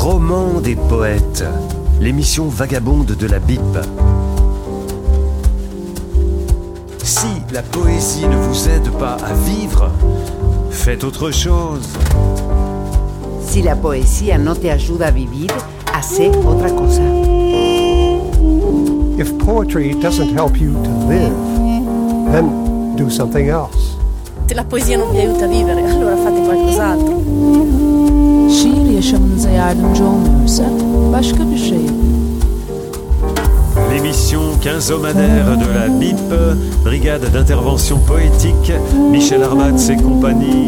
Roman des poètes, l'émission vagabonde de la BIP. Si la poésie ne vous aide pas à vivre, faites autre chose. Si la poesía no te ayuda a vivir, hace otra cosa. If poetry doesn't help you to live, then do something else. Se la poesia non vi aiuta a vivere, allora fate qualcos'altro. Şiir yaşamınıza yardımcı olmuyorsa başka bir şey yapın. L'émission quinzomadaire de la BIP, Brigade d'intervention poétique, Michel Arbatz et compagnie.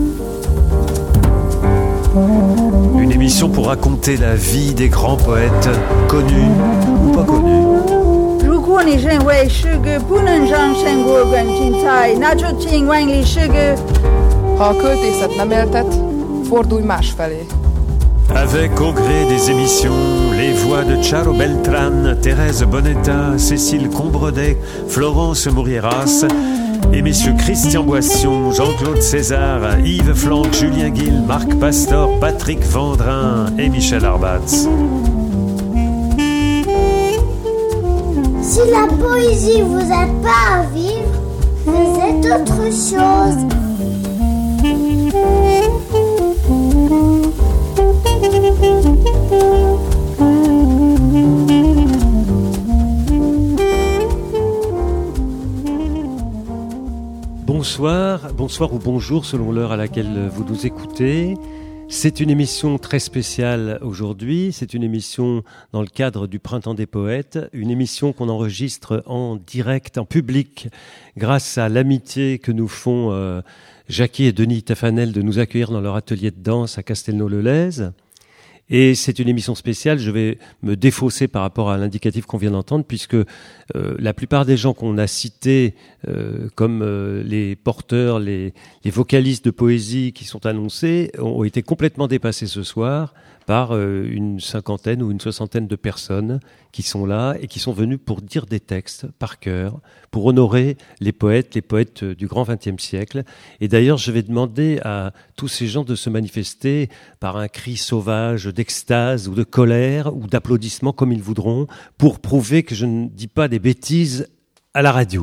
Une émission pour raconter la vie des grands poètes, connus ou pas connus. 如果你认为是个不能让生活更精彩，那就请万里是个。 Ha a költészet nem éltet, fordulj másfelé. Avec au gré des émissions, les voix de Charo Beltran, Thérèse Bonetta, Cécile Combredet, Florence Mourieras et messieurs Christian Boisson, Jean-Claude César, Yves Flanck, Julien Guil, Marc Pastor, Patrick Vendrin et Michel Arbatz. Si la poésie vous aide pas à vivre, faites autre chose. Bonsoir ou bonjour selon l'heure à laquelle vous nous écoutez. C'est une émission très spéciale aujourd'hui. C'est une émission dans le cadre du Printemps des Poètes, une émission qu'on enregistre en direct, en public, grâce à l'amitié que nous font Jackie et Denis Tafanel de nous accueillir dans leur atelier de danse à Castelnau-le-Lez. Et c'est une émission spéciale, je vais me défausser par rapport à l'indicatif qu'on vient d'entendre, puisque la plupart des gens qu'on a cités comme les porteurs, les vocalistes de poésie qui sont annoncés, ont été complètement dépassés ce soir par une cinquantaine ou une soixantaine de personnes qui sont là et qui sont venues pour dire des textes par cœur, pour honorer les poètes du grand XXe siècle. Et d'ailleurs, je vais demander à tous ces gens de se manifester par un cri sauvage d'extase ou de colère ou d'applaudissements comme ils voudront, pour prouver que je ne dis pas des bêtises à la radio.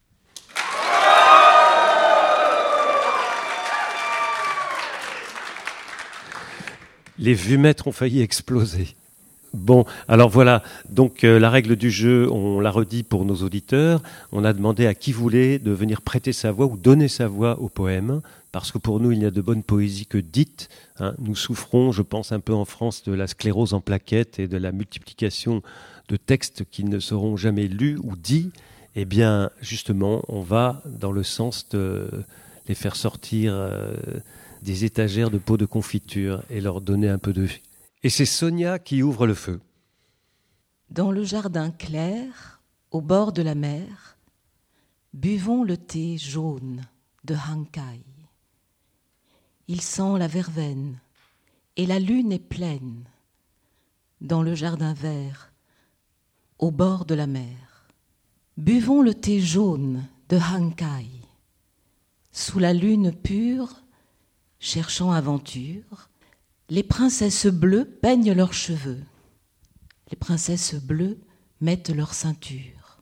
Les vumètres ont failli exploser. Bon, alors voilà, donc la règle du jeu, on l'a redit pour nos auditeurs, on a demandé à qui voulait de venir prêter sa voix ou donner sa voix au poème, parce que pour nous, il n'y a de bonne poésie que dite. Nous souffrons, je pense, un peu en France de la sclérose en plaquettes et de la multiplication de textes qui ne seront jamais lus ou dits. Eh bien, justement, on va dans le sens de les faire sortir des étagères de pots de confiture et leur donner un peu de vie. Et c'est Sonia qui ouvre le feu. Dans le jardin clair, au bord de la mer, buvons le thé jaune de Hankai. Il sent la verveine et la lune est pleine. Dans le jardin vert, au bord de la mer, buvons le thé jaune de Hankai. Sous la lune pure, cherchant aventure, les princesses bleues peignent leurs cheveux. Les princesses bleues mettent leur ceinture.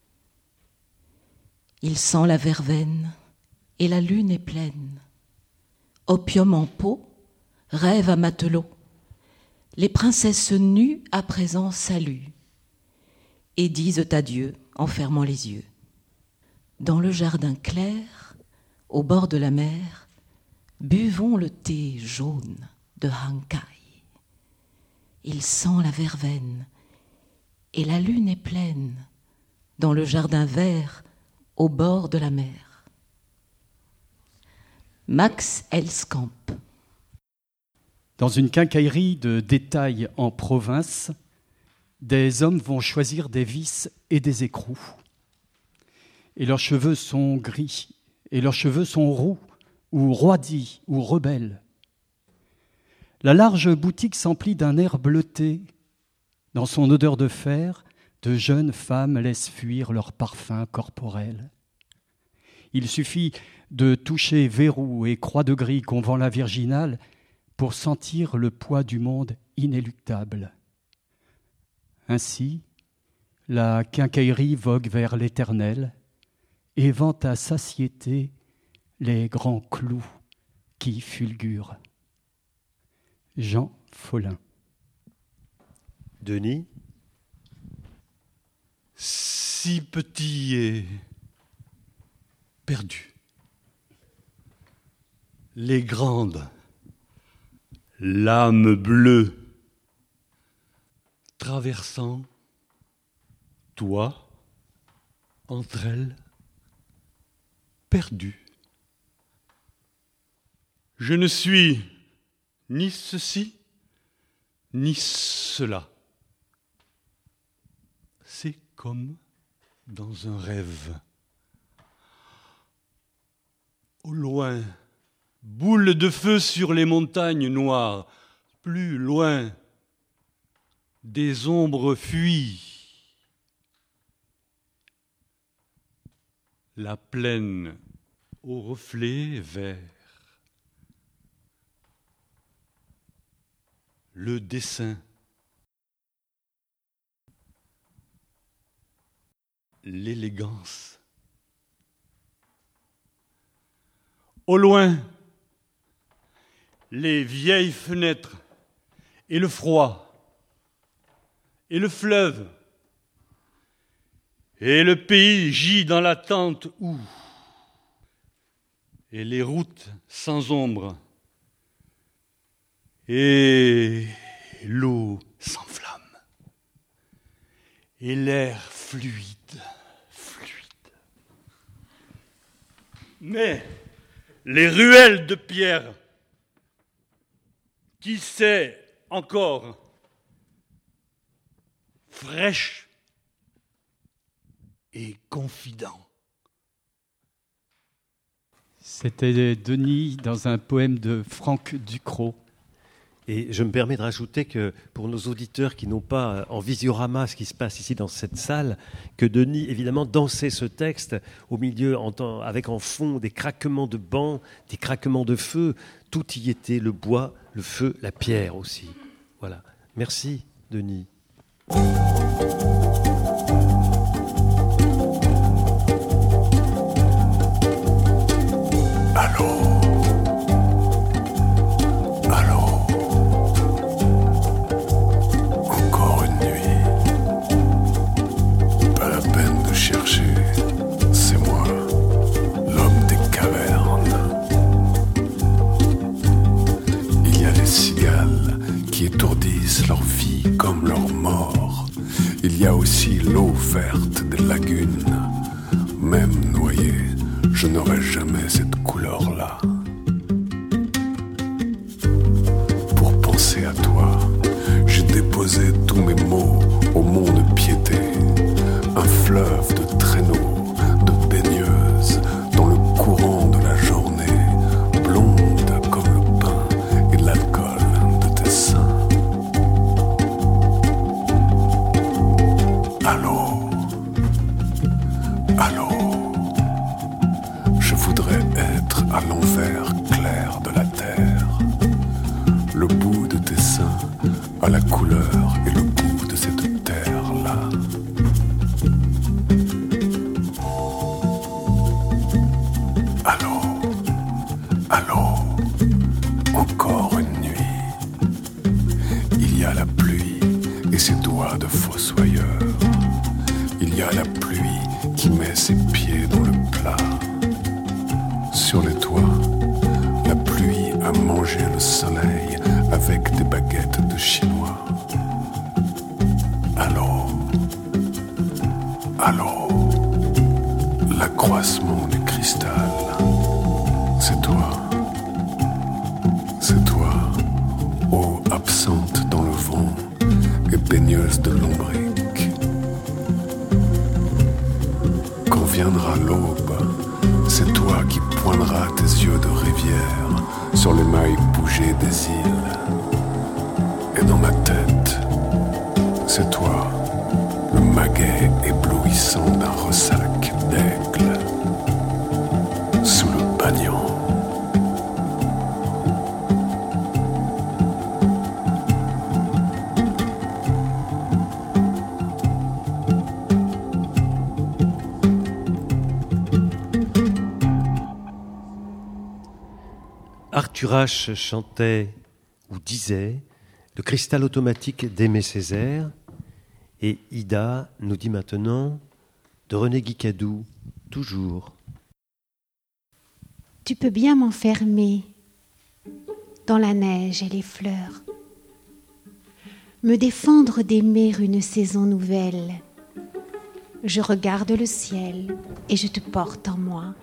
Il sent la verveine et la lune est pleine. Opium en pot, rêve à matelot. Les princesses nues à présent saluent et disent adieu en fermant les yeux. Dans le jardin clair, au bord de la mer, buvons le thé jaune de Hankai. Il sent la verveine et la lune est pleine dans le jardin vert au bord de la mer. Max Elskamp. Dans une quincaillerie de détail en province, des hommes vont choisir des vis et des écrous. Et leurs cheveux sont gris, et leurs cheveux sont roux, ou roidis, ou rebelles. La large boutique s'emplit d'un air bleuté. Dans son odeur de fer, de jeunes femmes laissent fuir leur parfum corporel. Il suffit de toucher verrou et croix de gris qu'on vend la virginale pour sentir le poids du monde inéluctable. Ainsi, la quincaillerie vogue vers l'éternel et vante à satiété les grands clous qui fulgurent. Jean Follin. Denis. Si petit et perdu. Les grandes, l'âme bleue, traversant, toi, entre elles, perdu. Je ne suis ni ceci, ni cela. C'est comme dans un rêve. Au loin, boule de feu sur les montagnes noires. Plus loin, des ombres fuient. La plaine aux reflets verts. Le dessin. L'élégance. Au loin, les vieilles fenêtres et le froid et le fleuve et le pays gît dans l'attente où et les routes sans ombre et l'eau s'enflamme et l'air fluide. Mais les ruelles de pierre, qui sait encore, fraîches et confident. C'était Denis dans un poème de Franck Ducrot. Et je me permets de rajouter que pour nos auditeurs qui n'ont pas en visiorama ce qui se passe ici dans cette salle, que Denis, évidemment, dansait ce texte au milieu, avec en fond des craquements de bancs, des craquements de feu. Tout y était, le bois, le feu, la pierre aussi. Voilà. Merci, Denis. Leur vie comme leur mort. Il y a aussi l'eau verte des lagunes. Même noyé, je n'aurai jamais cette couleur-là. Pour penser à toi, j'ai déposé tous mes mots au monde piété. Un fleuve de traîneaux, de baigneuses, dans le courant de la journée, blonde comme le pain et l'alcool de tes seins. Allô, allô, je voudrais être à l'envers clair de la terre, le bout de tes seins à la couleur et le bout de cette terre-là. Allô, allô, encore une nuit, il y a la pluie et ses doigts de fossoyeur. Il y a la pluie qui met ses pieds dans le plat. Sur les toits, la pluie a mangé le soleil avec des baguettes de chinois. Allô, allô, l'accroissement du cristal, c'est toi, eau absente dans le vent et baigneuse de lombric. Quand viendra l'aube, c'est toi qui poindras tes yeux de rivière sur les mailles bougées des îles. Et dans ma tête, c'est toi, le maguet éblouissant d'un ressac d'aigle, sous le banyan. Arthur H. chantait ou disait le cristal automatique d'Aimé Césaire, et Ida nous dit maintenant de René Guicadou, toujours. Tu peux bien m'enfermer dans la neige et les fleurs, me défendre d'aimer une saison nouvelle. Je regarde le ciel et je te porte en moi.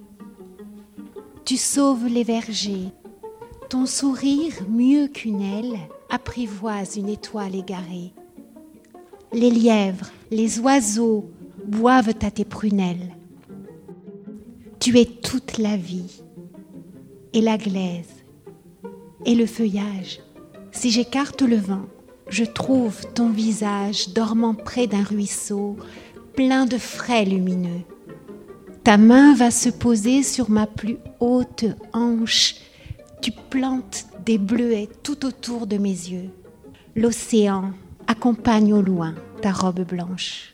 Tu sauves les vergers, ton sourire mieux qu'une aile apprivoise une étoile égarée. Les lièvres, les oiseaux boivent à tes prunelles. Tu es toute la vie, et la glaise, et le feuillage. Si j'écarte le vent, je trouve ton visage dormant près d'un ruisseau, plein de frais lumineux. Ta main va se poser sur ma plus haute hanche. Tu plantes des bleuets tout autour de mes yeux. L'océan accompagne au loin ta robe blanche.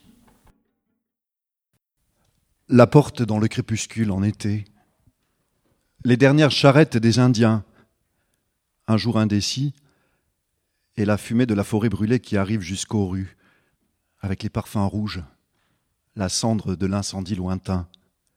La porte dans le crépuscule en été. Les dernières charrettes des Indiens. Un jour indécis, et la fumée de la forêt brûlée qui arrive jusqu'aux rues, avec les parfums rouges, la cendre de l'incendie lointain.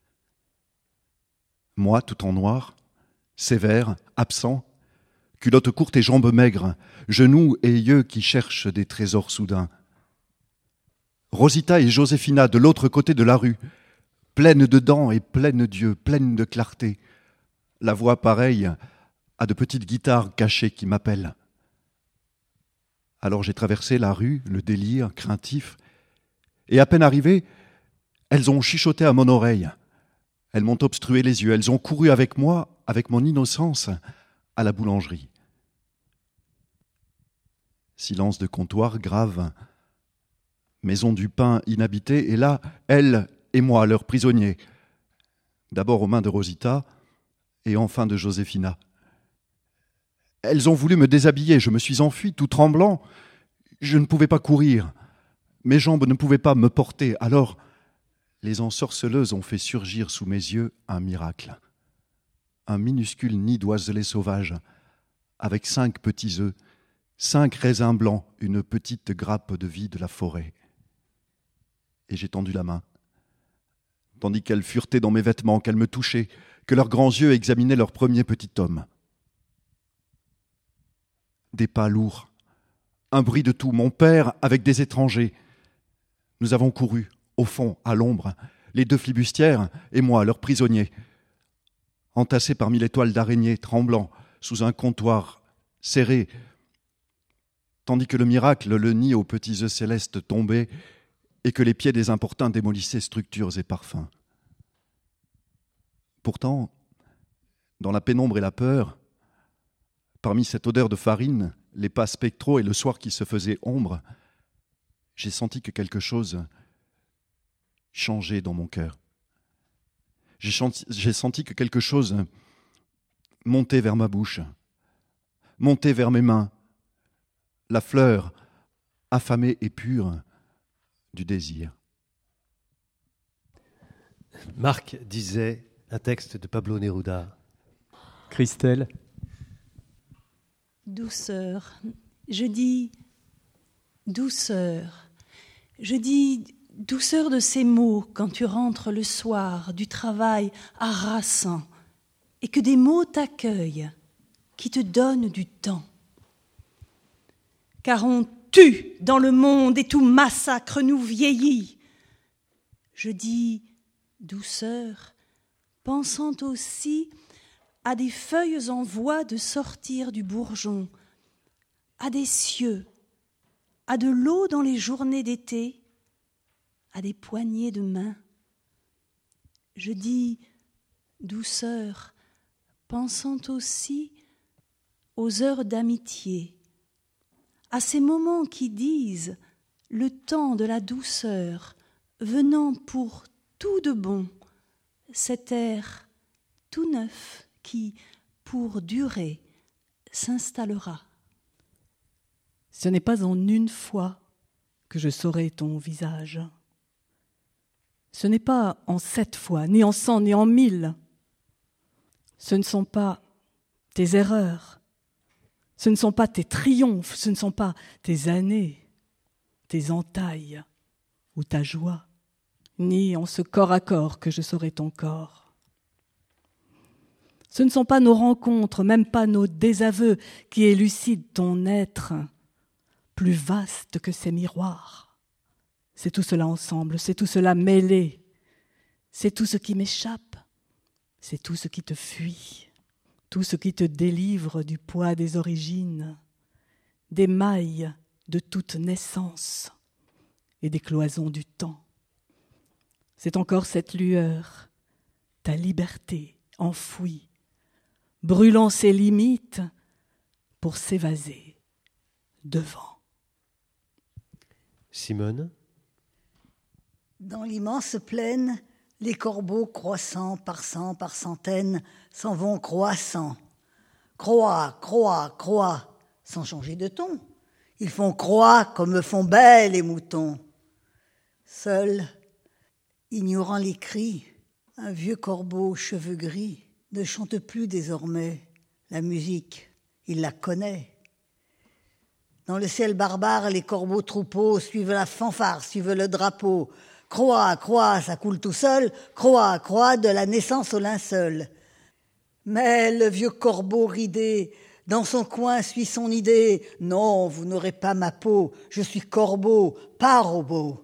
Moi, tout en noir, sévère, absent, culotte courte et jambes maigres, genoux et yeux qui cherchent des trésors soudains. Rosita et Josefina de l'autre côté de la rue, pleines de dents et pleines d'yeux, pleines de clarté, la voix pareille à de petites guitares cachées qui m'appellent. Alors j'ai traversé la rue, le délire craintif, et à peine arrivé, elles ont chuchoté à mon oreille. Elles m'ont obstrué les yeux, elles ont couru avec moi, avec mon innocence, à la boulangerie. Silence de comptoir grave, maison du pain inhabitée, et là, elles et moi, leurs prisonniers. D'abord aux mains de Rosita, et enfin de Josefina. Elles ont voulu me déshabiller, je me suis enfui, tout tremblant. Je ne pouvais pas courir. Mes jambes ne pouvaient pas me porter. Alors, les ensorceleuses ont fait surgir sous mes yeux un miracle. Un minuscule nid d'oiselets sauvages, avec 5 petits œufs, 5 raisins blancs, une petite grappe de vie de la forêt. Et j'ai tendu la main, tandis qu'elles furetaient dans mes vêtements, qu'elles me touchaient, que leurs grands yeux examinaient leur premier petit homme. Des pas lourds, un bruit de tout, mon père avec des étrangers. Nous avons couru, au fond, à l'ombre, les 2 flibustières et moi, leurs prisonniers, entassés parmi les toiles d'araignées, tremblants, sous un comptoir serré, tandis que le miracle, le nid aux petits œufs célestes tombait et que les pieds des importuns démolissaient structures et parfums. Pourtant, dans la pénombre et la peur, parmi cette odeur de farine, les pas spectraux et le soir qui se faisait ombre, j'ai senti que quelque chose changeait dans mon cœur. J'ai senti que quelque chose montait vers ma bouche, montait vers mes mains, la fleur affamée et pure du désir. Marc disait un texte de Pablo Neruda. Christelle. Douceur. Je dis douceur. Je dis douceur de ces mots quand tu rentres le soir du travail harassant et que des mots t'accueillent, qui te donnent du temps. Car on tue dans le monde et tout massacre nous vieillit. Je dis douceur, pensant aussi à des feuilles en voie de sortir du bourgeon, à des cieux, à de l'eau dans les journées d'été, à des poignées de main. Je dis douceur, pensant aussi aux heures d'amitié, à ces moments qui disent le temps de la douceur, venant pour tout de bon, cet air tout neuf qui, pour durer, s'installera. Ce n'est pas en une fois que je saurai ton visage. Ce n'est pas en 7 fois, ni en 100, ni en 1000. Ce ne sont pas tes erreurs. Ce ne sont pas tes triomphes, ce ne sont pas tes années, tes entailles ou ta joie, ni en ce corps à corps que je saurai ton corps. Ce ne sont pas nos rencontres, même pas nos désaveux qui élucident ton être, plus vaste que ces miroirs. C'est tout cela ensemble, c'est tout cela mêlé, c'est tout ce qui m'échappe, c'est tout ce qui te fuit. Tout ce qui te délivre du poids des origines, des mailles de toute naissance et des cloisons du temps. C'est encore cette lueur, ta liberté enfouie, brûlant ses limites pour s'évaser devant. Simone? Dans l'immense plaine, les corbeaux croissant par cent, par centaines, s'en vont croissant. Croix, croix, croix, sans changer de ton. Ils font croix comme font bêts les moutons. Seul, ignorant les cris, un vieux corbeau aux cheveux gris ne chante plus désormais la musique, il la connaît. Dans le ciel barbare, les corbeaux troupeaux suivent la fanfare, suivent le drapeau. Croix, croix, ça coule tout seul, croix, croix, de la naissance au linceul. Mais le vieux corbeau ridé, dans son coin suit son idée. Non, vous n'aurez pas ma peau, je suis corbeau, pas robot.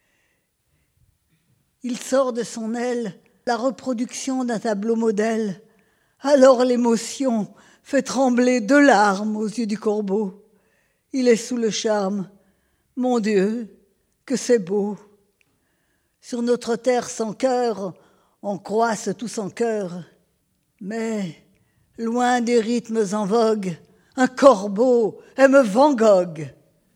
Il sort de son aile la reproduction d'un tableau modèle. Alors l'émotion fait trembler 2 larmes aux yeux du corbeau. Il est sous le charme. Mon Dieu, que c'est beau. Sur notre terre sans cœur, on croisse tous en chœur. Mais, loin des rythmes en vogue, un corbeau aime Van Gogh.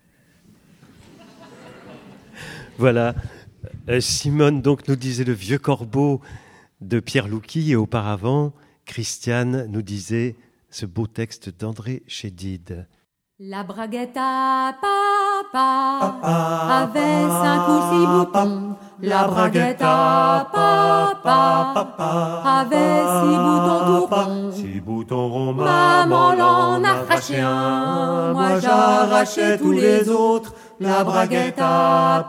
Voilà, Simone donc nous disait le vieux corbeau de Pierre Louki et auparavant, Christiane nous disait ce beau texte d'André Chédid. La braguette à papa avait 5 ou 6 boutons. La braguette à papa avait 6 boutons tout ronds. 6 boutons ronds, maman l'en arrachait un. Moi j'arrachais tous les autres. La braguette à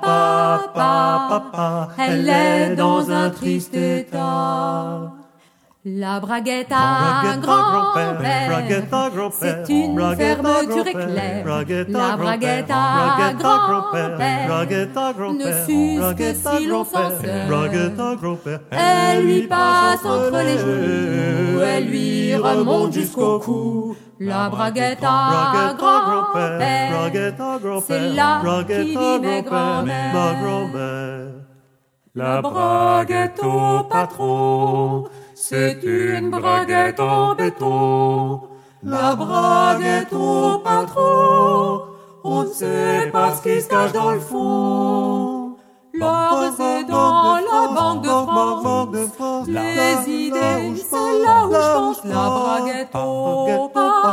papa, elle est dans un triste état. La braguette à grand-père, c'est une fermeture éclair. La braguette à grand-père ne s'use que si l'on s'en sert. Elle lui passe entre les genoux, elle lui remonte jusqu'au cou. La braguette à grand-père, c'est là qui dit mes grand-mères. La braguette au patron, c'est une braguette en béton. La braguette au patron, on ne sait pas ce qui se cache dans le fond. L'or c'est dans la Banque de France, les idées c'est là où je pense. La braguette au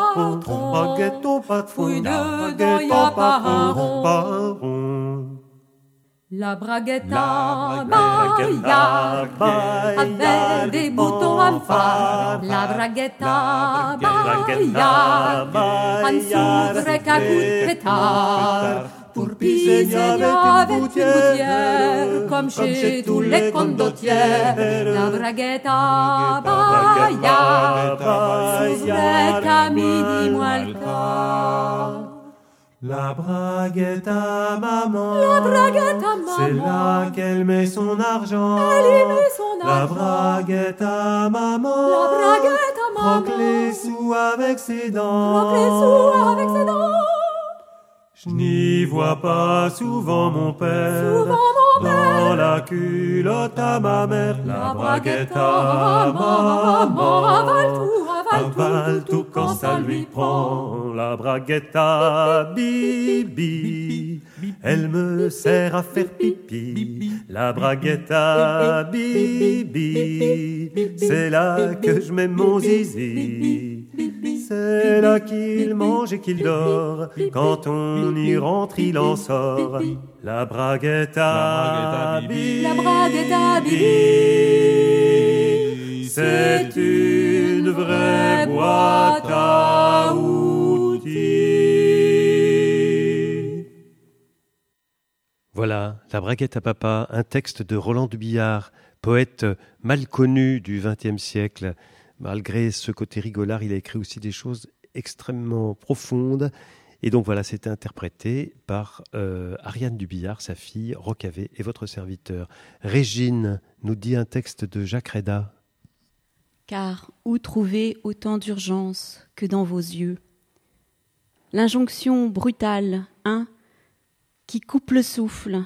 patron, fouille dedans y a pas un rond. La braguette à Maillard avait des boutons à phare. La braguette à Maillard, ne s'ouvrait qu'à coups de pétard. Pour piser, il y avait une gouttière, comme chez tous les condottières. La braguette à Maillard s'ouvrait qu'à midi moins le quart. La braguette à maman, c'est là qu'elle met son argent. Elle y met son La braguette à maman, croque les sous avec ses dents. Je n'y vois pas souvent mon père, dans la culotte à ma mère. La braguette à maman, avale tout quand ça lui prend. La braguette à Bibi, elle me sert à faire pipi. La braguette à Bibi, c'est là que je mets mon zizi. C'est là qu'il mange et qu'il dort. Quand on y rentre, il en sort. La braguette à Bibi, c'est une vraie boîte à outils. Voilà, La braguette à papa, un texte de Roland Dubillard, poète mal connu du XXe siècle. Malgré ce côté rigolard, il a écrit aussi des choses extrêmement profondes. Et donc voilà, c'était interprété par Ariane Dubillard, sa fille, Rocavé et votre serviteur. Régine nous dit un texte de Jacques Reda. Car où trouver autant d'urgence que dans vos yeux? L'injonction brutale, qui coupe le souffle,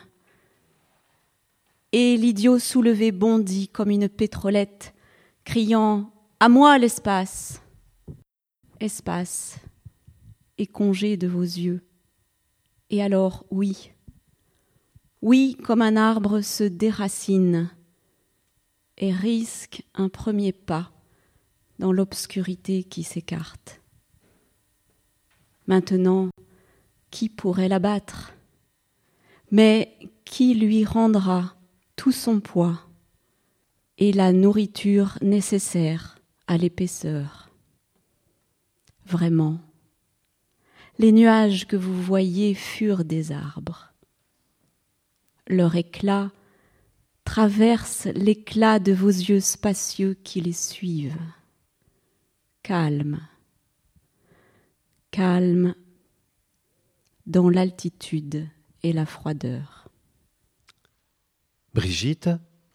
et l'idiot soulevé bondit comme une pétrolette, criant « À moi l'espace !» Espace et congé de vos yeux. Et alors, oui, comme un arbre se déracine et risque un premier pas dans l'obscurité qui s'écarte. Maintenant, qui pourrait l'abattre? Mais qui lui rendra tout son poids et la nourriture nécessaire à l'épaisseur? Vraiment, les nuages que vous voyez furent des arbres. Leur éclat traverse l'éclat de vos yeux spacieux qui les suivent. Calme, calme dans l'altitude et la froideur. Brigitte.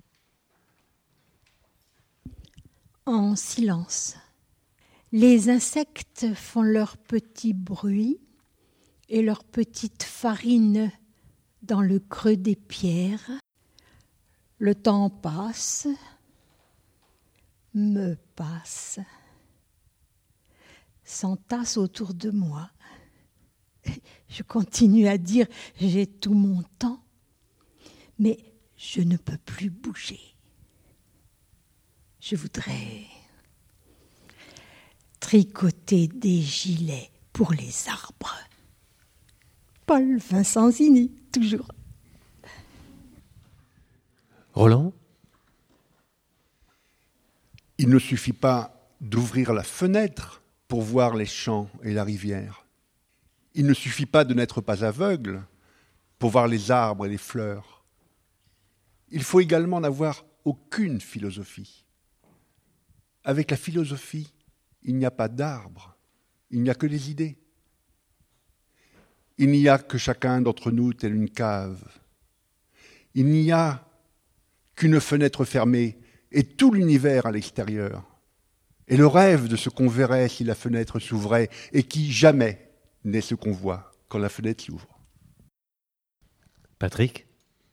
En silence. Les insectes font leur petit bruit et leur petite farine dans le creux des pierres. Le temps passe, me passe, s'entasse autour de moi. Je continue à dire « j'ai tout mon temps », mais je ne peux plus bouger. Je voudrais tricoter des gilets pour les arbres. Paul Vincenzini, toujours. Roland ? Il ne suffit pas d'ouvrir la fenêtre pour voir les champs et la rivière. Il ne suffit pas de n'être pas aveugle pour voir les arbres et les fleurs. Il faut également n'avoir aucune philosophie. Avec la philosophie, il n'y a pas d'arbres, il n'y a que des idées. Il n'y a que chacun d'entre nous tel une cave. Il n'y a qu'une fenêtre fermée et tout l'univers à l'extérieur. Et le rêve de ce qu'on verrait si la fenêtre s'ouvrait et qui jamais n'est ce qu'on voit quand la fenêtre s'ouvre. Patrick ?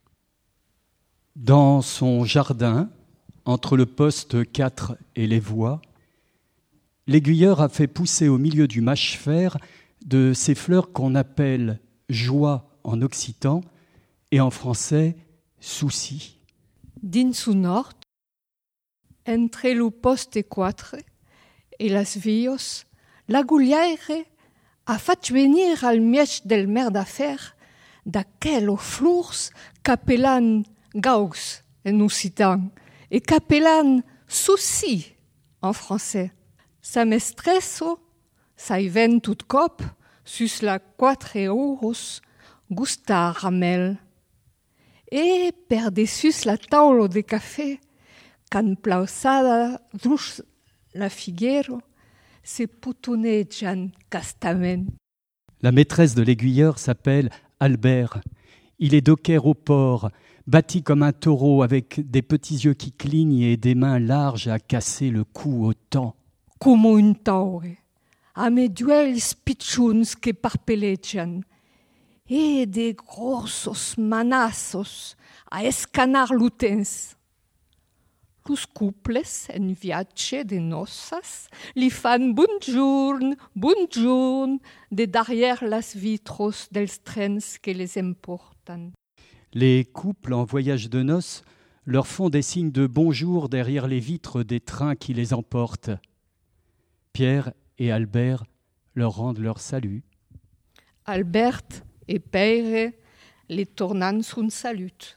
Dans son jardin, entre le poste 4 et les voies, l'aiguilleur a fait pousser au milieu du mâche-fer de ces fleurs qu'on appelle joie en occitan et en français souci. Dins un hort, entre le poste 4 et las vios, l'aiguillère a fait venir al miech del mer d'affaires d'aquello flurs qu'appellan gaux en occitan et qu'appellan souci en français. Sa mestresso s'aiven tout cop sus la 4 euros gusta ramel. Et per dessus la taulo de café, can plausada dus la figuero, se putonejan castamen. La maîtresse de l'aiguilleur s'appelle Albert. Il est docker au port, bâti comme un taureau avec des petits yeux qui clignent et des mains larges à casser le cou au temps. Como un taure, a me duels pitchuns que parpelejan, et des grossos manassos a escanar lutens. Los couples en viatge de noces li fan bonjourn, bonjourn, de derrière las vitros dels trens que les emportan. Les couples en voyage de noces leur font des signes de bonjour derrière les vitres des trains qui les emportent. Pierre et Albert leur rendent leur salut. Albert et Pierre les tournant sun salut.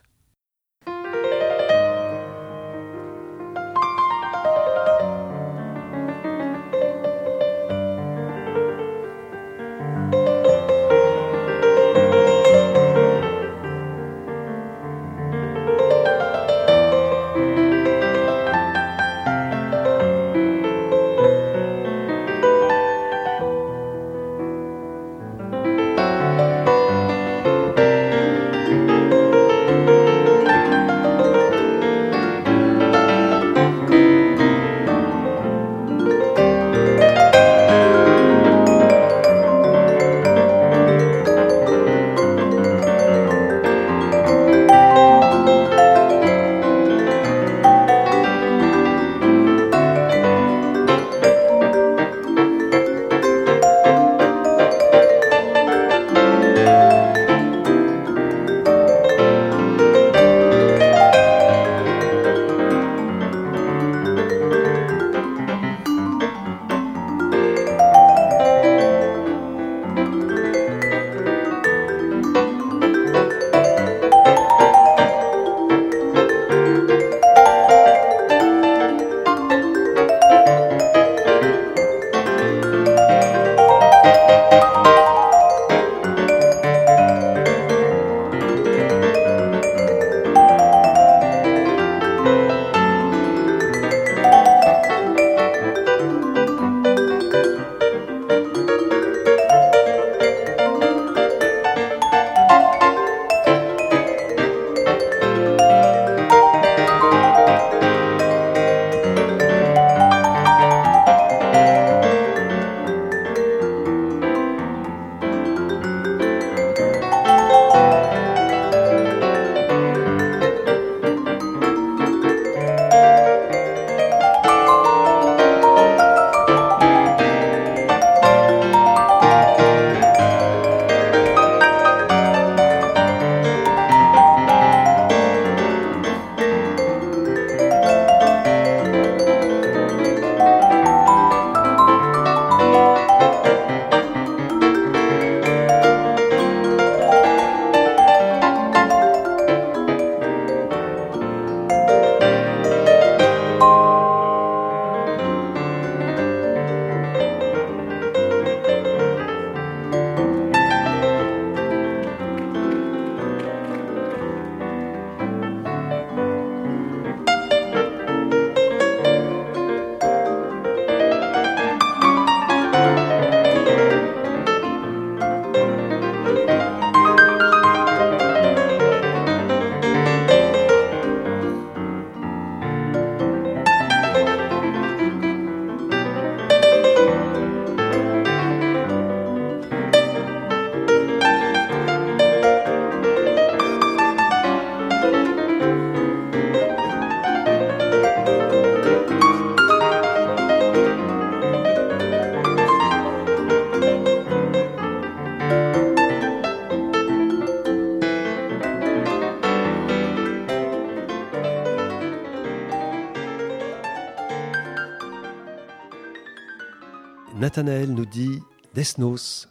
Nathanaël nous dit Desnos.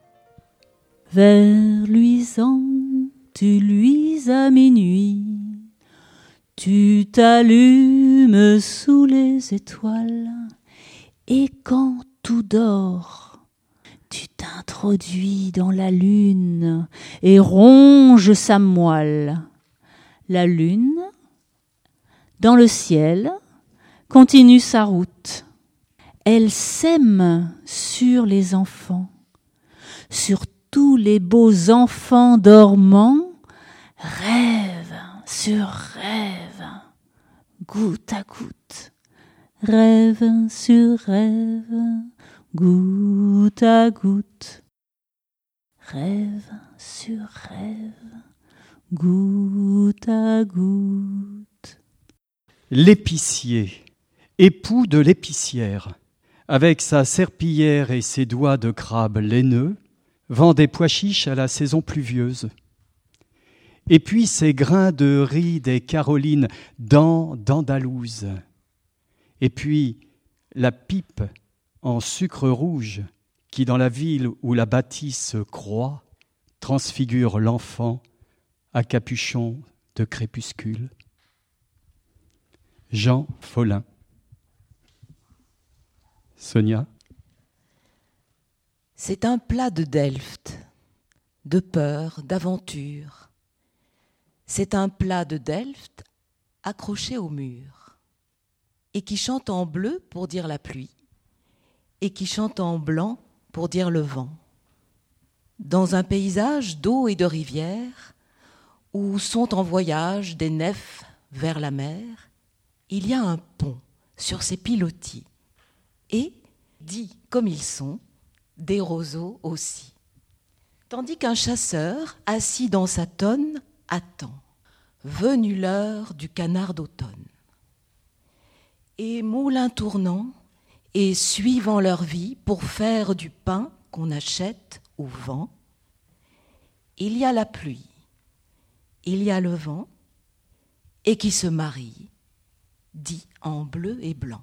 Vers luisant, tu luises à minuit, tu t'allumes sous les étoiles, et quand tout dort, tu t'introduis dans la lune et ronges sa moelle. La lune, dans le ciel, continue sa route. Elle sème sur les enfants, sur tous les beaux enfants dormants, rêve sur rêve, goutte à goutte, rêve sur rêve, goutte à goutte, rêve sur rêve, goutte à goutte. L'épicier, époux de l'épicière, avec sa serpillière et ses doigts de crabe laineux, vend des pois chiches à la saison pluvieuse. Et puis ces grains de riz des Carolines d'Andalouse. Et puis la pipe en sucre rouge qui, dans la ville où la bâtisse croît, transfigure l'enfant à capuchon de crépuscule. Jean Follin. Sonia. C'est un plat de Delft, de peur, d'aventure. C'est un plat de Delft accroché au mur, et qui chante en bleu pour dire la pluie, et qui chante en blanc pour dire le vent. Dans un paysage d'eau et de rivière, où sont en voyage des nefs vers la mer, il y a un pont sur ses pilotis, et, dits comme ils sont, des roseaux aussi. Tandis qu'un chasseur, assis dans sa tonne, attend, venue l'heure du canard d'automne. Et moulins tournant, et suivant leur vie pour faire du pain qu'on achète au vent, il y a la pluie, il y a le vent, et qui se marient, dit en bleu et blanc.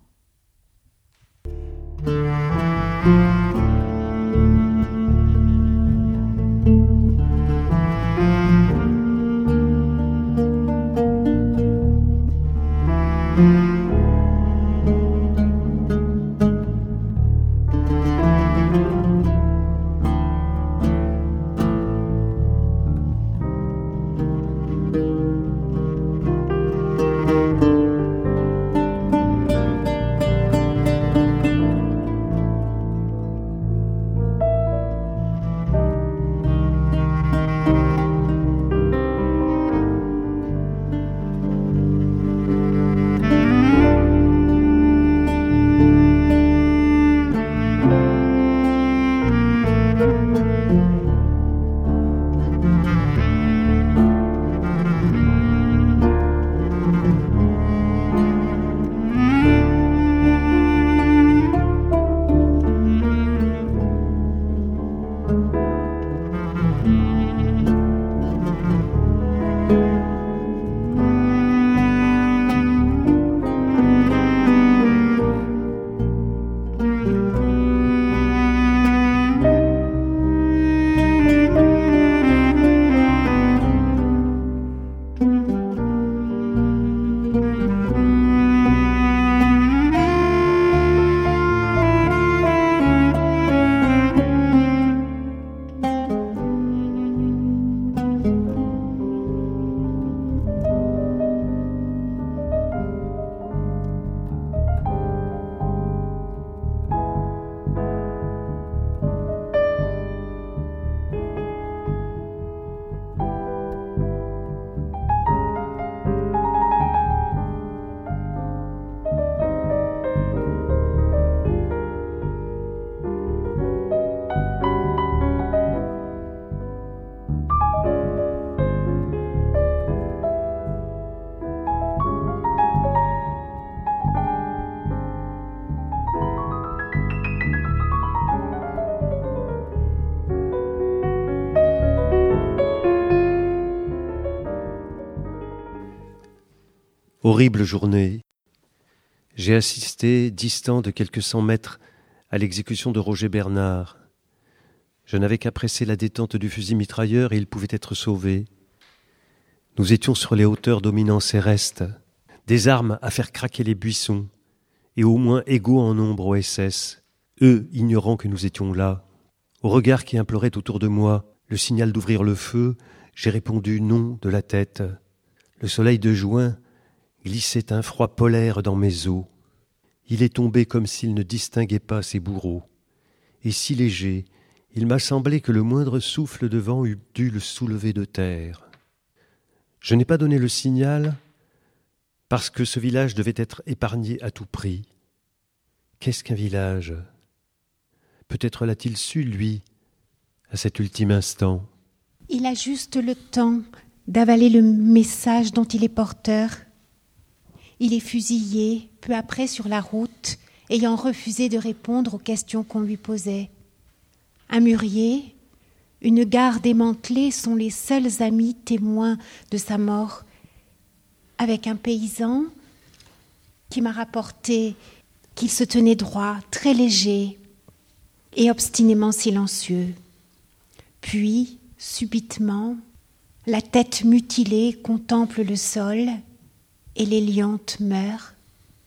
Horrible journée. J'ai assisté, distant de quelques 100 mètres, à l'exécution de Roger Bernard. Je n'avais qu'à presser la détente du fusil mitrailleur et il pouvait être sauvé. Nous étions sur les hauteurs dominant Céreste, des armes à faire craquer les buissons, et au moins égaux en nombre aux SS, eux ignorant que nous étions là. Au regard qui implorait autour de moi le signal d'ouvrir le feu, j'ai répondu non de la tête. Le soleil de juin glissait un froid polaire dans mes os. Il est tombé comme s'il ne distinguait pas ses bourreaux. Et si léger, il m'a semblé que le moindre souffle de vent eût dû le soulever de terre. Je n'ai pas donné le signal parce que ce village devait être épargné à tout prix. Qu'est-ce qu'un village ? Peut-être l'a-t-il su, lui, à cet ultime instant. Il a juste le temps d'avaler le message dont il est porteur. Il est fusillé peu après sur la route, ayant refusé de répondre aux questions qu'on lui posait. Un mûrier, une gare démantelée sont les seuls amis témoins de sa mort, avec un paysan qui m'a rapporté qu'il se tenait droit, très léger et obstinément silencieux. Puis, subitement, la tête mutilée contemple le sol et l'héliante meurt,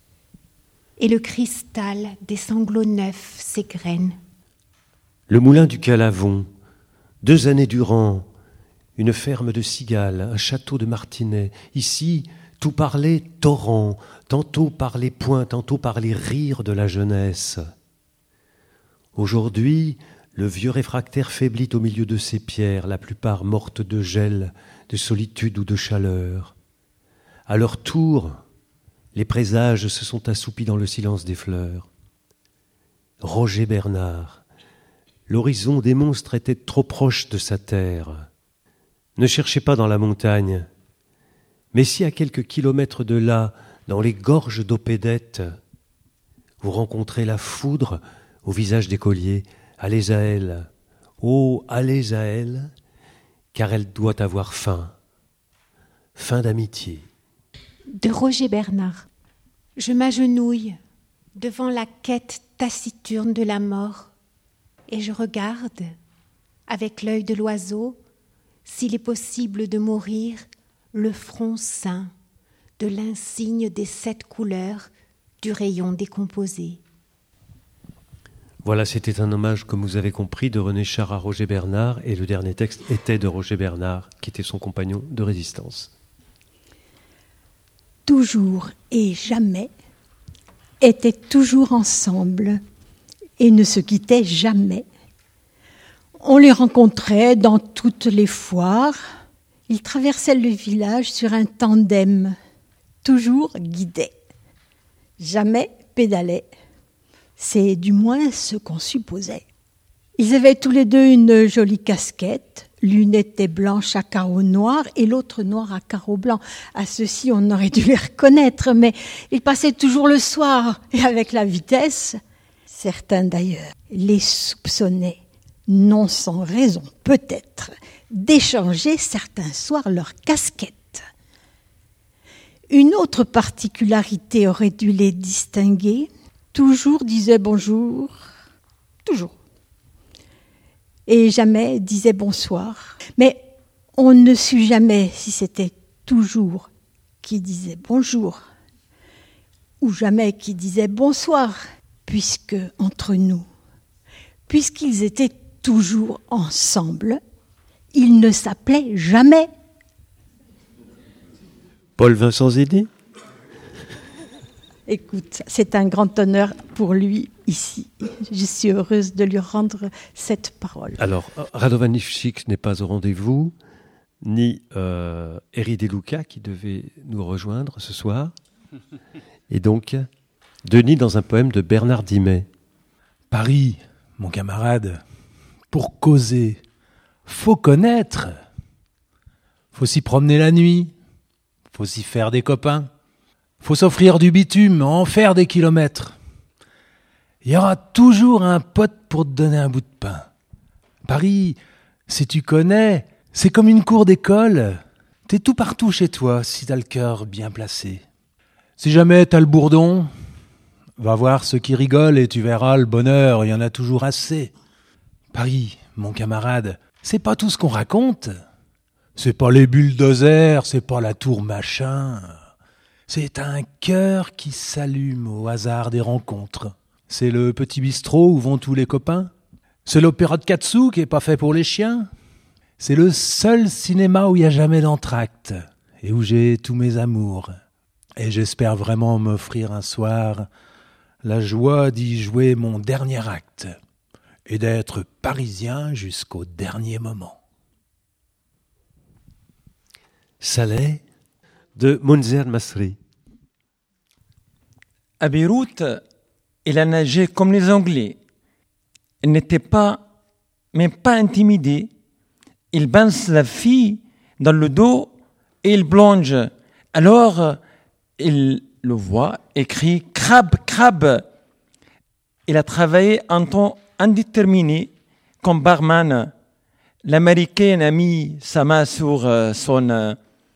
et le cristal des sanglots neufs s'égrène. Le moulin du Calavon, 2 années durant, une ferme de cigales, un château de martinets. Ici, tout parlait torrent, tantôt par les points, tantôt par les rires de la jeunesse. Aujourd'hui, le vieux réfractaire faiblit au milieu de ces pierres, la plupart mortes de gel, de solitude ou de chaleur. À leur tour, les présages se sont assoupis dans le silence des fleurs. Roger Bernard, l'horizon des monstres était trop proche de sa terre. Ne cherchez pas dans la montagne, mais si à quelques kilomètres de là, dans les gorges d'Opédette, vous rencontrez la foudre au visage des colliers, allez à elle, oh, allez à elle, car elle doit avoir faim, faim d'amitié. De Roger Bernard. Je m'agenouille devant la quête taciturne de la mort et je regarde, avec l'œil de l'oiseau, s'il est possible de mourir le front sain de l'insigne des 7 couleurs du rayon décomposé. Voilà, c'était un hommage, comme vous avez compris, de René Char à Roger Bernard, et le dernier texte était de Roger Bernard, qui était son compagnon de résistance. Toujours et jamais étaient toujours ensemble et ne se quittaient jamais. On les rencontrait dans toutes les foires. Ils traversaient le village sur un tandem, toujours guidaient, jamais pédalaient. C'est du moins ce qu'on supposait. Ils avaient tous les deux une jolie casquette. L'une était blanche à carreaux noirs et l'autre noire à carreaux blancs. À ceux-ci, on aurait dû les reconnaître, mais ils passaient toujours le soir. Et avec la vitesse, certains d'ailleurs les soupçonnaient, non sans raison peut-être, d'échanger certains soirs leurs casquettes. Une autre particularité aurait dû les distinguer. Toujours disaient bonjour, toujours. Et jamais disait bonsoir. Mais on ne sut jamais si c'était toujours qui disait bonjour ou jamais qui disait bonsoir, puisque entre nous, puisqu'ils étaient toujours ensemble, ils ne s'appelaient jamais. Paul Vincent Zédé ? Écoute, c'est un grand honneur pour lui ici. Je suis heureuse de lui rendre cette parole. Alors, Radovan Ivchik n'est pas au rendez-vous, ni Eri De Luca qui devait nous rejoindre ce soir. Et donc, Denis dans un poème de Bernard Dimet. Paris, mon camarade, pour causer, faut connaître. Faut s'y promener la nuit, faut s'y faire des copains. Faut s'offrir du bitume, en faire des kilomètres. Il y aura toujours un pote pour te donner un bout de pain. Paris, si tu connais, c'est comme une cour d'école. T'es tout partout chez toi si t'as le cœur bien placé. Si jamais t'as le bourdon, Va voir ceux qui rigolent et tu verras le bonheur, il y en a toujours assez. Paris, mon camarade, c'est pas tout ce qu'on raconte. C'est pas les bulldozers, c'est pas la tour machin. C'est un cœur qui s'allume au hasard des rencontres. C'est le petit bistrot où vont tous les copains. C'est l'opéra de Katsu qui est pas fait pour les chiens. C'est le seul cinéma où il n'y a jamais d'entracte et où j'ai tous mes amours. Et j'espère vraiment m'offrir un soir la joie d'y jouer mon dernier acte et d'être parisien jusqu'au dernier moment. Saleh de Munzer Masri. À Beyrouth, il a nagé comme les Anglais. Il n'était même pas intimidé. Il pince la fille dans le dos et il plonge. Alors, il le voit et crie « Crabe, crabe !» Il a travaillé en temps indéterminé comme barman. L'Américain a mis sa main sur son...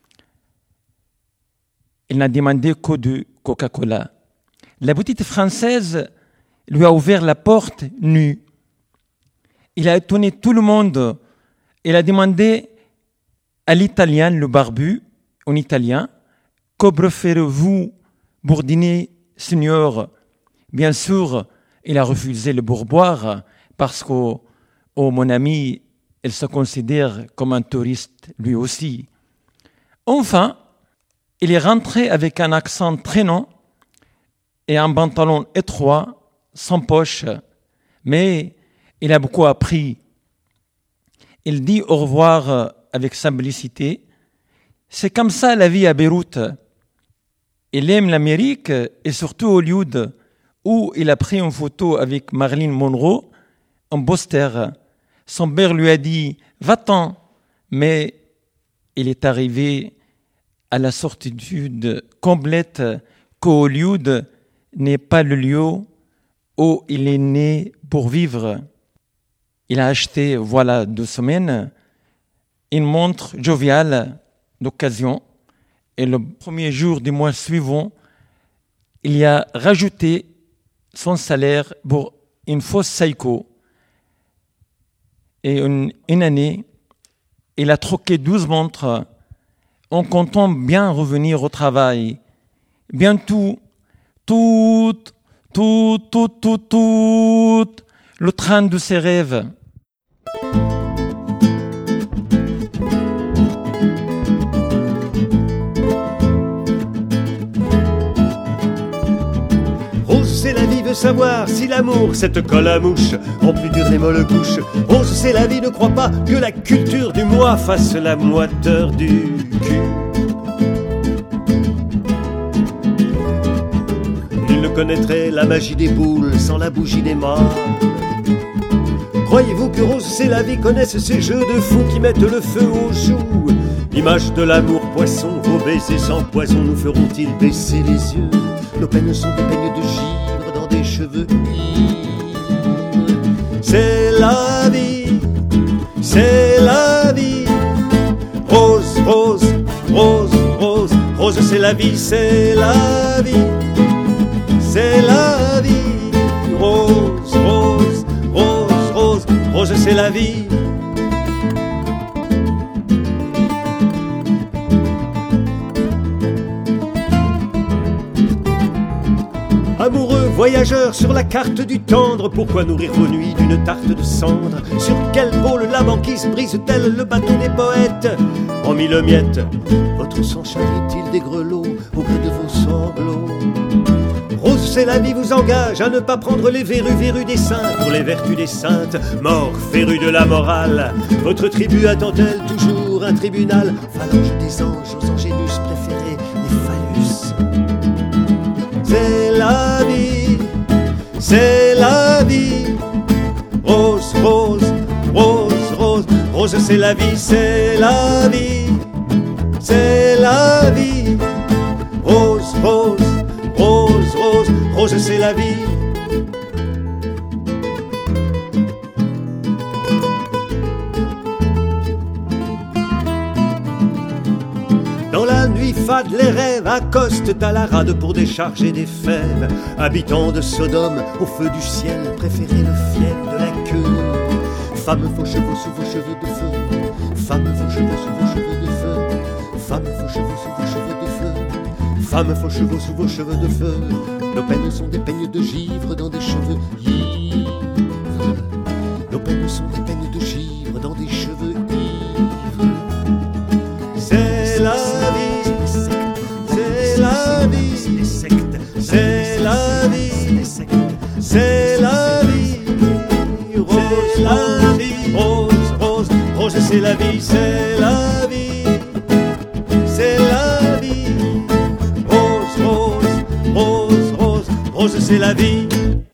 Il n'a demandé que de Coca-Cola. La petite Française lui a ouvert la porte nue. Il a étonné tout le monde. Il a demandé à l'Italien, le barbu, en italien, « Que préférez-vous pour dîner, Seigneur ?» Bien sûr, il a refusé le pourboire parce que, mon ami, il se considère comme un touriste lui aussi. Enfin, il est rentré avec un accent traînant et un pantalon étroit, sans poche, mais il a beaucoup appris. Il dit au revoir avec simplicité. C'est comme ça la vie à Beyrouth. Il aime l'Amérique et surtout Hollywood, où il a pris une photo avec Marilyn Monroe, un poster. Son père lui a dit « Va-t'en », mais il est arrivé à la certitude complète que Hollywood n'est pas le lieu où il est né pour vivre. Il a acheté, voilà 2 semaines, une montre joviale d'occasion et le premier jour du mois suivant, il a rajouté son salaire pour une fausse Seiko. Et une année, il a troqué 12 montres en comptant bien revenir au travail. Bientôt, tout le train de ses rêves. Rose, c'est la vie, veut savoir si l'amour, cette colle à mouche, rend plus dur les molles couches. Rose, c'est la vie, ne crois pas que la culture du moi fasse la moiteur du cul. Nul ne connaîtrait la magie des boules sans la bougie des mâles. Croyez-vous que Rose, c'est la vie, connaisse ces jeux de fous qui mettent le feu aux joues? L'image de l'amour poisson, vos baisers sans poison nous feront-ils baisser les yeux? Nos peines sont des peignes de givre dans des cheveux ivres. C'est la vie, c'est la vie. Rose, rose, rose, rose, rose, c'est la vie, c'est la vie. C'est la vie, rose, rose, rose, rose, rose, c'est la vie. Amoureux voyageurs sur la carte du tendre, pourquoi nourrir vos nuits d'une tarte de cendre? Sur quel pôle la banquise brise-t-elle le bateau des poètes? En mille miettes, votre sang charrie-t-il des grelots au gré de vos sanglots? Rose, c'est la vie, vous engage à ne pas prendre les verrues des saints pour les vertus des saintes. Mort, féru de la morale, votre tribu attend-elle toujours un tribunal? Phalange des anges aux angélus préférés, les phallus. C'est la vie, c'est la vie. Rose, rose, rose, rose, rose, c'est la vie, c'est la vie. C'est la vie. Rose, rose, rose, rose, rose, c'est la vie. Dans la nuit baladent les rêves, accostent à la rade pour décharger des fèves. Habitants de Sodome, au feu du ciel, préférez le fiel de la queue. Femmes, vos chevaux sous vos cheveux de feu. Femmes, vos chevaux sous vos cheveux de feu. Femmes, vos chevaux sous vos cheveux de feu. Femmes, vos chevaux sous vos cheveux de feu. Nos peines sont des peignes de givre dans des cheveux ivres. Nos peines sont des peignes de givre dans des cheveux ivres. C'est la vie, c'est la vie, c'est la vie, c'est la vie. Rose, la vie, rose, rose, rose, c'est la vie, c'est la vie, c'est la vie. Rose, rose, rose, rose, rose, c'est la vie.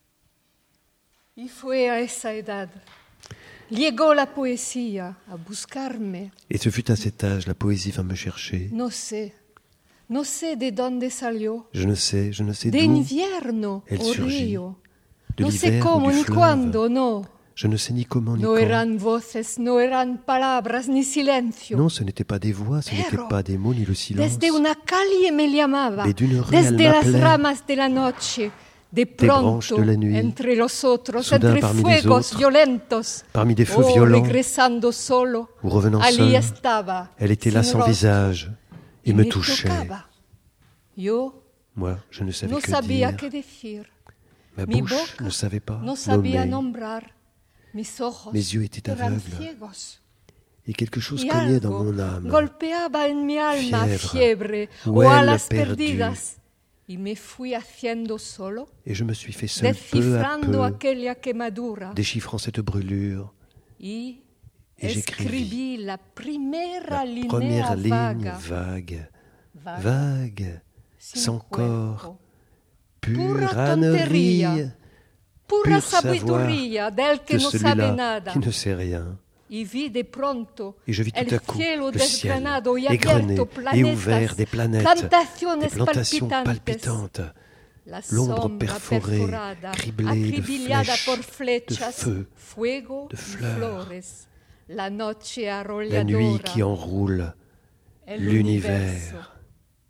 Y fue a esa edad. Llegó la poesía a buscarme. Et ce fut à cet âge, la poésie vint me chercher. No sé de dónde salió. Je ne sais De d'où invierno elle o surgit. río. De No sé l'hiver ou cómo du ni fleuve. cuándo, no. Je ne sais ni comment ni No quand. eran voces, no eran palabras, ni silencio. Non, ce n'était pas des voix, ce n'était pas des mots, ni le silence. Desde una calle me llamaba. Mais d'une rue, Desde elle las m'appelait. ramas de la noche. De branches pronto, de la nuit. entre los otros, Soudain, entre parmi les fuegos autres, violentos. parmi des feux Oh, violents, regresando solo. ou revenant Allí seule, estaba, elle était là sin sans rostro. visage et me touchait. tocaba. Yo Moi, je ne savais no que sabía dire. qué decir. Ma Mi bouche boca ne savait pas no sabía nommer. nombrar. Mis ojos Mes yeux étaient eran aveugles. ciegos. Et quelque chose Y cognait dans algo mon âme. golpeaba en mi alma Fièvre, fiebre ou o aile alas perdue. perdidas. Y me fui haciendo solo, Et je me suis fait seul peu à descifrando peu, aquella quemadura. déchiffrant cette brûlure. Y Et j'écrivis escribí la primera linea première ligne vaga. vague, Vaga, vague, sans corps, cuerpo. pure Pura ânerie, tontería, pura pur savoir sabiduría del que de no sabe celui-là nada. qui ne sait rien. Y vi de pronto Et je vis tout el à coup cielo le ciel desgranado y égrené abierto, et planetas, ouvert, des planètes, plantaciones des plantations palpitantes. palpitantes, La l'ombre sombra perforée, perforada, criblée de acribillada flèches, por de flechas, feux, fuego de y fleurs. flores. La noche la arrolladora, nuit qui enroule el l'univers.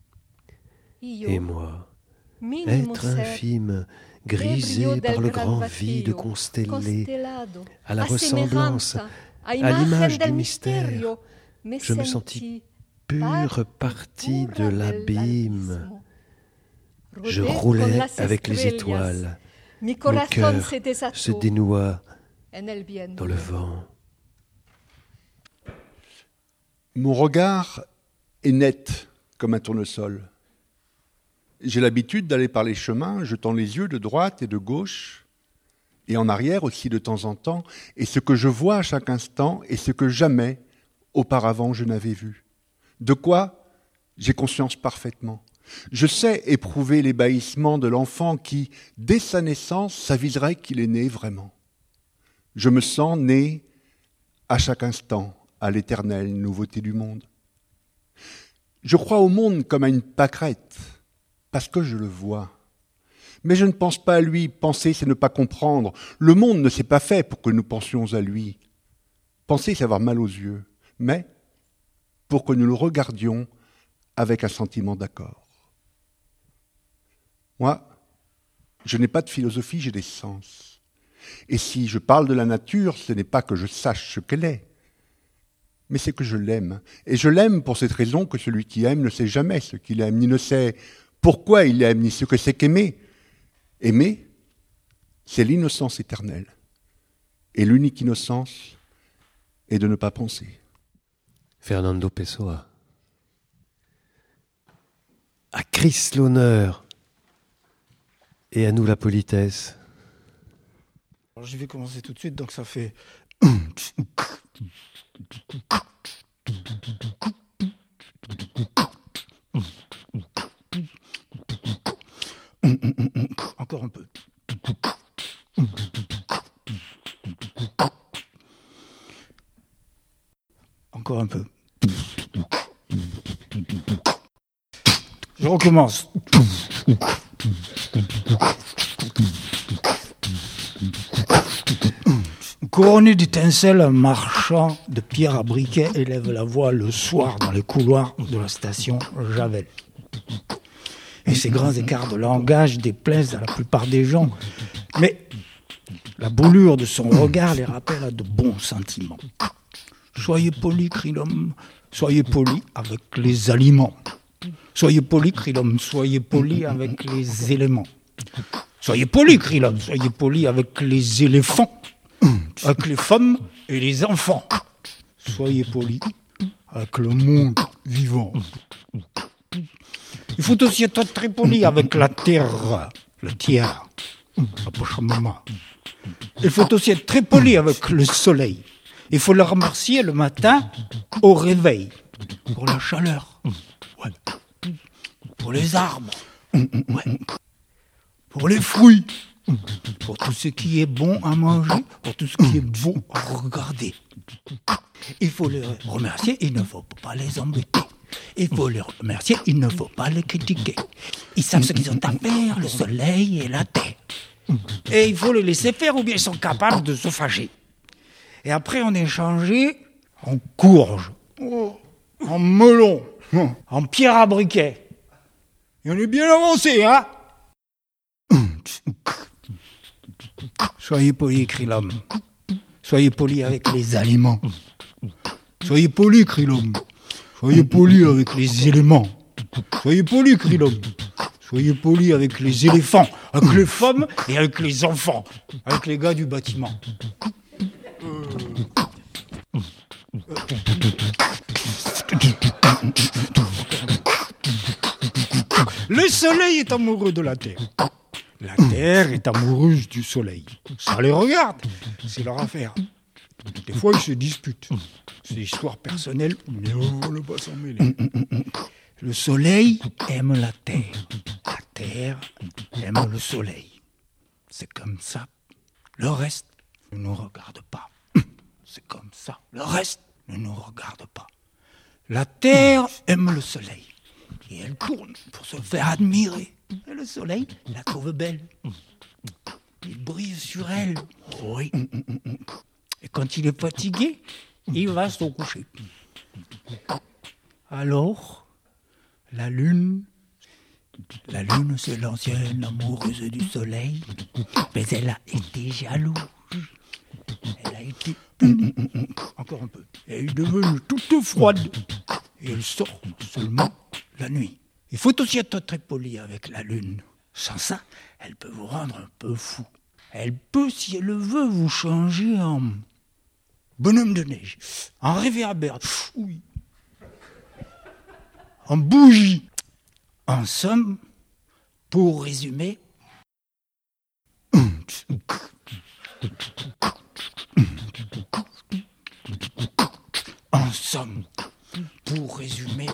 Y yo, Et moi, mínimo être ser, infime, grisé ebrio par del le gran grand vacío, vide constellé, constelado, à la a ressemblance, semejanza, a à imagen l'image del du mystère, misterio, me je me sentí sentis pure partie de l'abîme. Je Rodé con roulais las avec les estrellas. étoiles. Mi Mon corazón cœur se desató se dénoua en el viento. dans le vent. Mon regard est net comme un tournesol. J'ai l'habitude d'aller par les chemins, jetant les yeux de droite et de gauche, et en arrière aussi de temps en temps, et ce que je vois à chaque instant est ce que jamais auparavant je n'avais vu. De quoi j'ai conscience parfaitement. Je sais éprouver l'ébahissement de l'enfant qui, dès sa naissance, s'aviserait qu'il est né vraiment. Je me sens né à chaque instant, à l'éternelle nouveauté du monde. Je crois au monde comme à une pâquerette, parce que je le vois. Mais je ne pense pas à lui. Penser, c'est ne pas comprendre. Le monde ne s'est pas fait pour que nous pensions à lui. Penser, c'est avoir mal aux yeux, mais pour que nous le regardions avec un sentiment d'accord. Moi, je n'ai pas de philosophie, j'ai des sens. Et si je parle de la nature, ce n'est pas que je sache ce qu'elle est, mais c'est que je l'aime. Et je l'aime pour cette raison que celui qui aime ne sait jamais ce qu'il aime, ni ne sait pourquoi il aime, ni ce que c'est qu'aimer. Aimer, c'est l'innocence éternelle. Et l'unique innocence est de ne pas penser. Fernando Pessoa. À Christ l'honneur et à nous la politesse. Alors, je vais commencer tout de suite, donc ça fait... Encore un peu. Encore un peu. Je recommence. Couronné d'étincelles, un marchand de pierre à briquet élève la voix le soir dans les couloirs de la station Javel. ces grands écarts de langage déplaisent à la plupart des gens. Mais la brûlure de son regard les rappelle à de bons sentiments. Soyez poli, crie l'homme, soyez poli avec les aliments. Soyez poli, crie l'homme, soyez poli avec les éléments. Soyez poli, crie l'homme, soyez poli avec les éléphants, avec les femmes et les enfants. Soyez poli avec le monde vivant. Il faut aussi être très poli avec la terre, le tiers, approchement. Il faut aussi être très poli avec le soleil. Il faut le remercier le matin au réveil, pour la chaleur, ouais. Pour les arbres, ouais. Pour les fruits, pour tout ce qui est bon à manger, pour tout ce qui est beau à regarder. Il faut les remercier, il ne faut pas les embêter. Il faut les remercier, il ne faut pas les critiquer. Ils savent ce qu'ils ont à faire, le soleil et la terre. Et il faut les laisser faire ou bien ils sont capables de se fâcher. Et après on est changé en courge, en melon, en pierre à briquet. Et on est bien avancé, hein? Soyez poli, crie l'homme. Soyez poli avec les aliments. Soyez poli, crie l'homme. Soyez poli avec les éléments. Soyez poli, crie l'homme. Soyez poli avec les éléphants, avec les femmes et avec les enfants, avec les gars du bâtiment. Le soleil est amoureux de la terre. La terre est amoureuse du soleil. Ça les regarde, c'est leur affaire. Des fois, ils se disputent. C'est des histoires personnelles, mais on ne va pas s'en mêler. Le soleil aime la terre. La terre aime le soleil. C'est comme ça. Le reste ne nous regarde pas. C'est comme ça. Le reste ne nous regarde pas. La terre aime le soleil. Et elle tourne pour se faire admirer. Et le soleil la trouve belle. Il brille sur elle. Oui. Et quand il est fatigué, il va se coucher. Alors, la lune, c'est l'ancienne amoureuse du soleil, mais elle a été jalouse. Elle a été encore un peu. Elle est devenue toute froide. Et elle sort seulement la nuit. Il faut aussi être très poli avec la lune. Sans ça, elle peut vous rendre un peu fou. Elle peut, si elle le veut, vous changer en bonhomme de neige, en réverbère, oui, en bougie. En somme, pour résumer, en somme, pour résumer,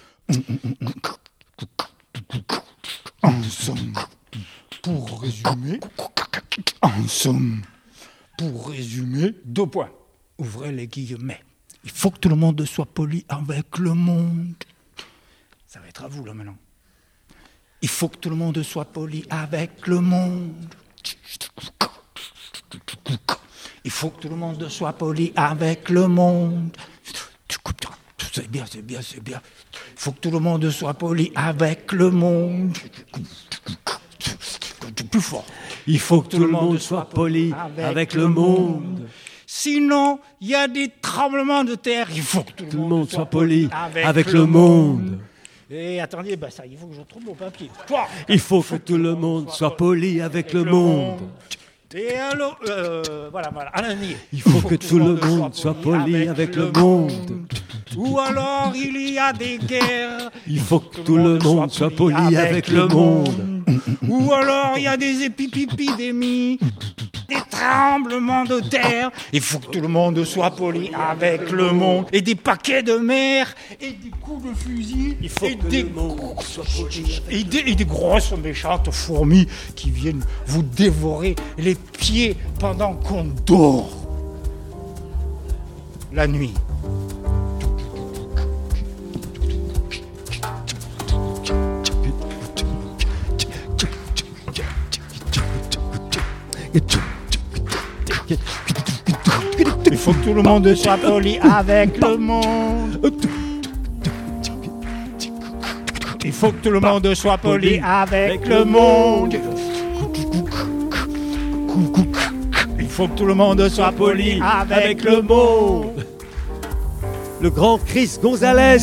en somme, pour résumer, en somme, pour résumer, 2 points. Ouvrez les guillemets. Il faut que tout le monde soit poli avec le monde. Ça va être à vous là maintenant. Il faut que tout le monde soit poli avec le monde. Il faut que tout le monde soit poli avec le monde. C'est bien, c'est bien, c'est bien. Il faut que tout le monde soit poli avec le monde. Plus fort. Il faut que tout le monde soit poli avec le monde. Sinon, il y a des tremblements de terre. Il faut que tout le monde soit poli avec le monde. Et attendez, ça, il faut que je trouve mon papier. Il faut que tout le monde soit poli avec le monde. Et alors, voilà, allez. Il faut que tout le monde soit poli avec le monde. Ou alors, il y a des guerres. Il faut que tout le monde soit poli avec le monde. Ou alors, il y a des épidémies, des tremblements de terre. Il faut que tout le monde soit poli avec le monde. Et des paquets de mer, et des coups de fusil. Il faut que le monde soit poli avec et des grosses méchantes fourmis qui viennent vous dévorer les pieds pendant qu'on dort. La nuit. Il faut que tout le monde soit poli avec le monde. Il faut que tout le monde soit poli avec le monde. Il faut que tout le monde soit poli avec le monde. Le grand Chris Gonzalez.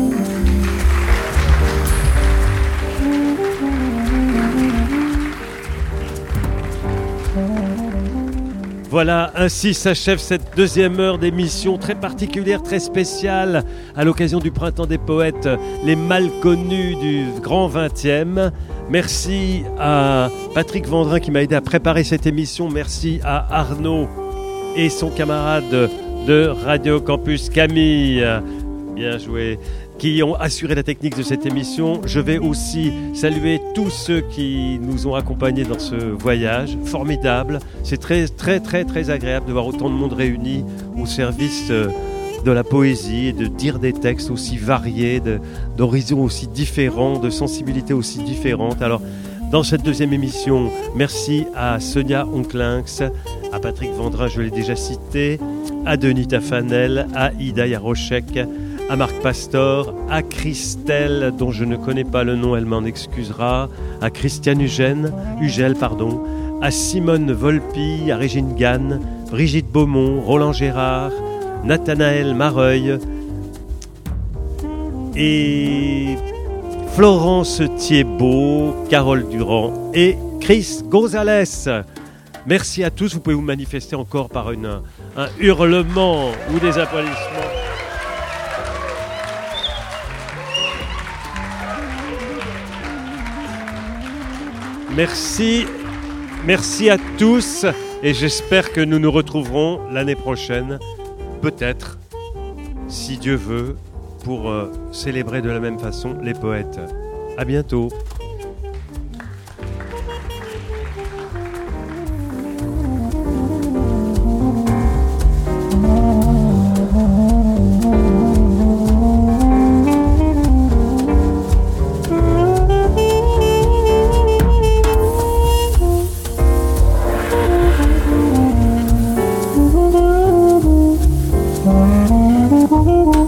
Voilà, ainsi s'achève cette deuxième heure d'émission très particulière, très spéciale, à l'occasion du Printemps des Poètes, les mal connus du grand 20e. Merci à Patrick Vendrin qui m'a aidé à préparer cette émission. Merci à Arnaud et son camarade de Radio Campus, Camille. Bien joué. Qui ont assuré la technique de cette émission. Je vais aussi saluer tous ceux qui nous ont accompagnés dans ce voyage formidable. C'est très agréable de voir autant de monde réuni au service de la poésie et de dire des textes aussi variés, d'horizons aussi différents, de sensibilités aussi différentes. Alors, dans cette deuxième émission, merci à Sonia Onklinx, à Patrick Vendrin, je l'ai déjà cité, à Denis Tafanel, à Ida Yaroshek, à Marc Pastor, à Christelle, dont je ne connais pas le nom, elle m'en excusera, à Christiane Ugel, à Simone Volpi, à Régine Gann, Brigitte Beaumont, Roland Gérard, Nathanaël Mareuil et Florence Thiebaud, Carole Durand et Chris Gonzalez. Merci à tous, vous pouvez vous manifester encore par un hurlement ou des applaudissements. Merci à tous et j'espère que nous nous retrouverons l'année prochaine, peut-être, si Dieu veut, pour célébrer de la même façon les poètes. À bientôt. Oh,